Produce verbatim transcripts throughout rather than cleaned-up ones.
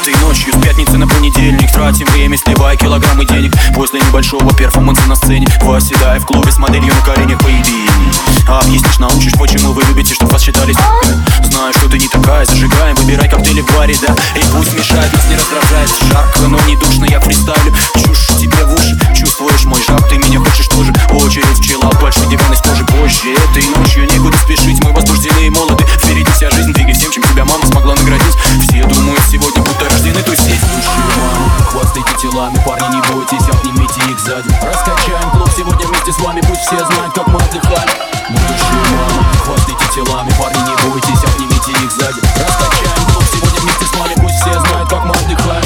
Этой ночью с пятницы на понедельник тратим время, сливая килограммы денег. После небольшого перформанса на сцене, восседая в клубе с моделью на коленях. Поеди, объяснишь, научишь, почему вы любите, чтоб вас считали с***ками. Знаю, что ты не такая, зажигаем, выбирай коктейли в баре, да. И пусть мешает, нас не раздражает. Жарко, но не душно, я фристайлю. Чушь тебе в уши, чувствуешь мой жар, ты меня хочешь тоже. Очередь в чиллаут, большой диван из кожи. Позже этой ночью некуда спешить, мы возбуждены и молоды. Впереди вся жизнь, двигай всем, чем тебя мама смогла наградить. Все думают сегодня, будто рождены тусить. Хвастайте телами, парни, не бойтесь, обнимите их сзади. Раскачаем клуб сегодня вместе с вами, пусть все знают, как мы отдыхаем. Будущие мамы, хвастайте телами, парни, не бойтесь, обнимите их сзади. Раскачаем клуб сегодня вместе с вами, пусть все знают, как мы отдыхаем.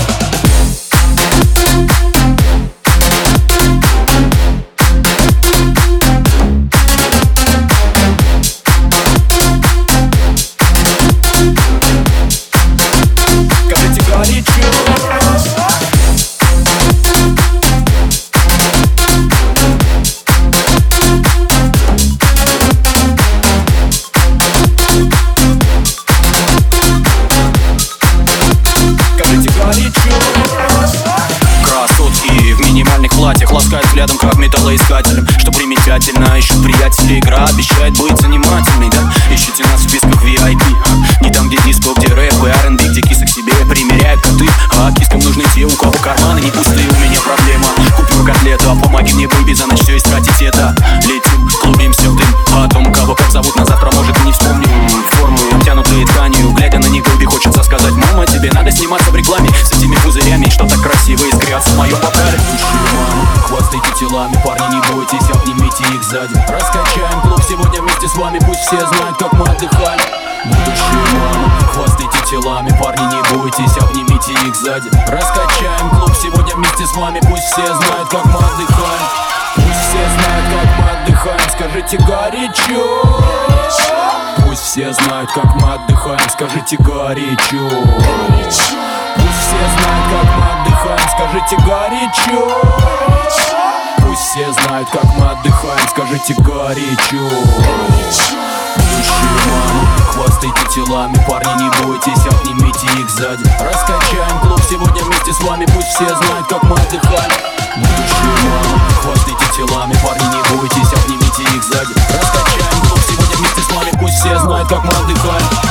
Красотки в минимальных платьях ласкают взглядом, как металлоискателем. Что примечательно, ищут приятели, игра обещает быть занимательной, да? Ищите нас в списках ви ай пи, не там, где диско, где рэп и ар энд би, где кисы к себе примеряют коты. А кискам нужны те, у кого карманы не пустые. У меня проблема, куплю котлету, а помоги мне выби за ночь все истратить это. Летим, клубимся в дым, а о том, кого как зовут на завтра, может и не вспомним. Формы обтянутые тканью, глядя на них выби, хочется сказать: мама, тебе надо сниматься в рекламе с этими пузырями, что так красиво искрятся в моем бокале. Хвастайте телами, парни, не бойтесь, обнимите их сзади. Раскачаем клуб сегодня вместе с вами, пусть все знают, как мы отдыхаем. Будущие мамы, хвастайте телами, парни, не бойтесь, обнимите их сзади. Раскачаем клуб сегодня вместе с вами, пусть все знают, как мы отдыхаем. Пусть все знают, как мы отдыхаем, скажите горячо. Пусть все знают, как мы отдыхаем, скажите горячо. Пусть все знают, как мы отдыхаем, скажите горячо. Пусть все знают, как мы отдыхаем, скажите горячо. Будущие мамы, хвастайте телами, парни, не бойтесь, обнимите их сзади. Раскачаем клуб сегодня вместе с вами, пусть все знают, как мы отдыхаем. Будущие мамы, хвастайте телами, парни, не бойтесь, обнимите их сзади. Раскачаем клуб сегодня вместе с вами, пусть все знают, как мы отдыхаем.